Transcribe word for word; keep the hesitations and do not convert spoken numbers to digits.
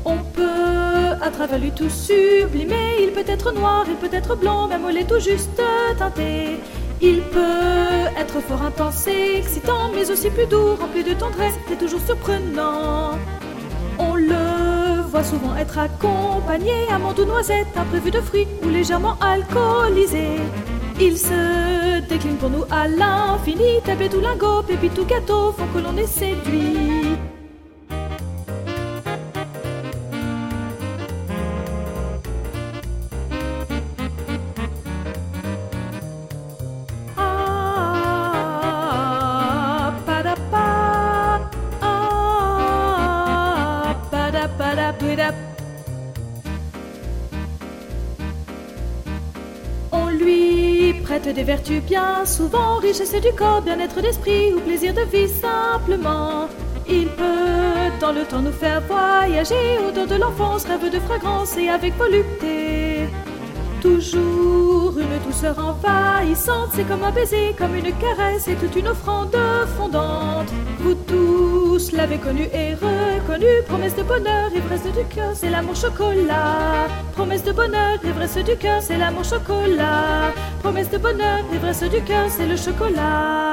On peut à travers lui tout sublimer. Il peut être noir, il peut être blanc, même au lait tout juste teinté. Il peut être fort intense et excitant, mais aussi plus doux, rempli de tendresse et toujours surprenant. On le voit souvent être accompagné amandes ou noisettes, imprévu de fruits ou légèrement alcoolisé. Il se décline pour nous à l'infini, tablette ou lingot, pépite ou gâteau font que l'on est séduit. Ah, padapa, ah, padapadapuidap. On lui prête des vertus bien souvent, richesse du corps, bien-être d'esprit ou plaisir de vie simplement. Il peut dans le temps nous faire voyager, odeur de l'enfance, rêve de fragrance et avec volupté. Toujours une douceur envahissante, c'est comme un baiser, comme une caresse et toute une offrande fondante. Vous tous l'avez connu et reconnu, promesse de bonheur, ivresse du cœur, c'est l'amour chocolat. Promesse de bonheur, ivresse du cœur, c'est l'amour chocolat. Promesse de bonheur, ivresse du cœur, c'est le chocolat.